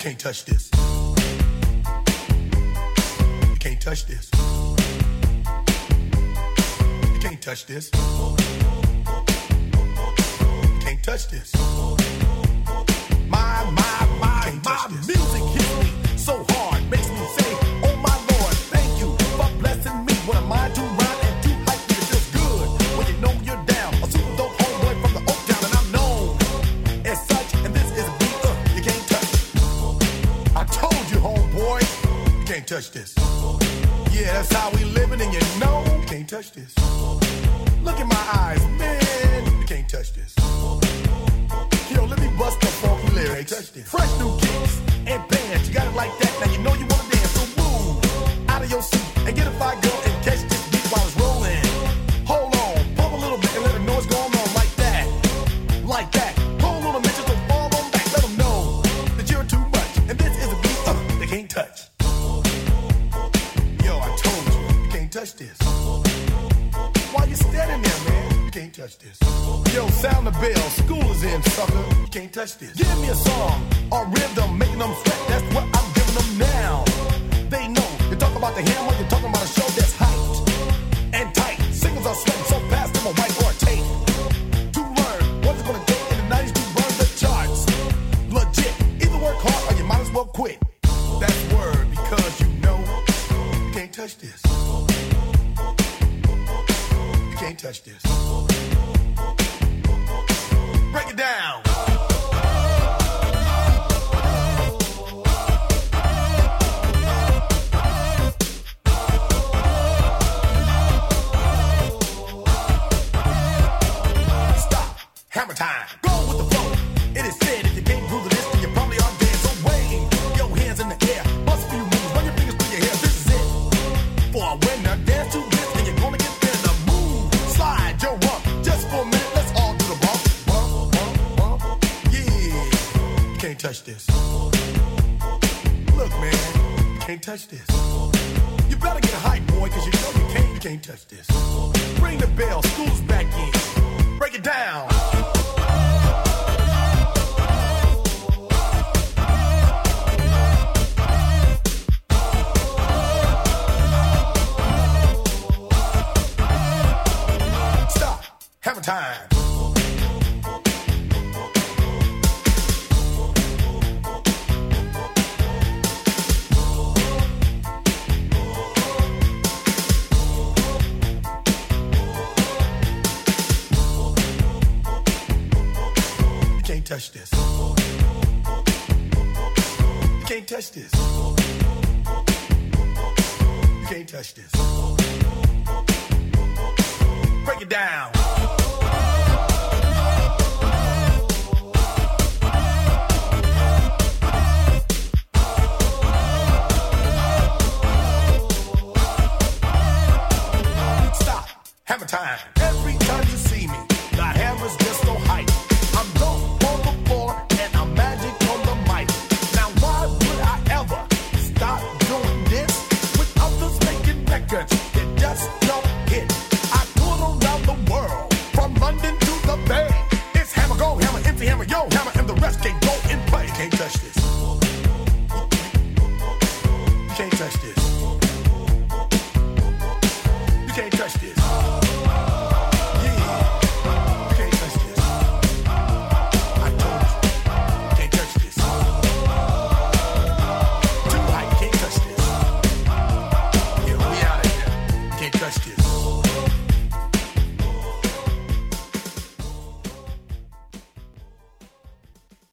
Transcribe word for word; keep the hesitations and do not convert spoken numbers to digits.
can't touch this. You can't touch this. You can't touch this. You can't touch this. My, my, my, my music hits me so hard, makes me say, oh my Lord, thank you for blessing me. What am I to rhyme and to hype me? It feels good when you know you're down. A super dope homeboy from the Oak Town, and I'm known as such. And this is a beat uh, you can't touch. I told you, homeboy, you can't touch this. Yeah, that's how we living, and you know you can't touch this. Look in my eyes, man, you can't touch this. Yo, let me bust the funky lyrics. Fresh new kicks and bands. You got it like that. Now you know you wanna dance. So move out of your seat and get a fire girl and catch this beat while it's rolling. Hold on, pump a little bit and let them know what's going on like that. Like that. Hold on a minute, just don't fall on back. Let them know that you're too much. And this is a beat uh, they can't touch. Yo, I told you, you can't touch this. Why you standing there, man? You can't touch this. Yo, sound the bell, school is in, sucker. You can't touch this. Give me a song or rhythm, making them sweat. That's what I'm giving them now. They know. You're talking about the hammer, you're talking about a show that's hyped and tight. Singles are sweating so fast, them a white or a tape. To learn what's it gonna take in the nineties to run the charts. Legit. Either work hard or you might as well quit. That's word because you know you can't touch this. You can't touch this. Break it down. Stop. Hammer time. Go with the flow. It is said if you can't groove to this, then you probably are dead. So wave your hands in the air. Bust a few moves. Run your fingers through your hair. This is it. For a winner, dance to this, and you're gonna get there. The move. Slide your rump. Just for a minute, let's all do the bump. Bump, bump, bump. Yeah. You can't touch this. Look, man. You can't touch this. You better get hype, boy, cause you know you can't, you can't touch this. Ring the bell. School's back in. Break it down. Stop. Hammer time. You can't touch this. You can't touch this. You can't touch this. Break it down. Stop. Hammer time. Every time you see me, the hammer's just so hype. I'm dope on the floor and I'm magic on the mic. Now why would I ever stop doing this with others making records that just don't hit? I tour around the world from London to the Bay. It's hammer, go hammer, empty hammer, yo hammer, and the rest can go and play. You can't touch this. You can't touch this. You can't touch this. Touch this.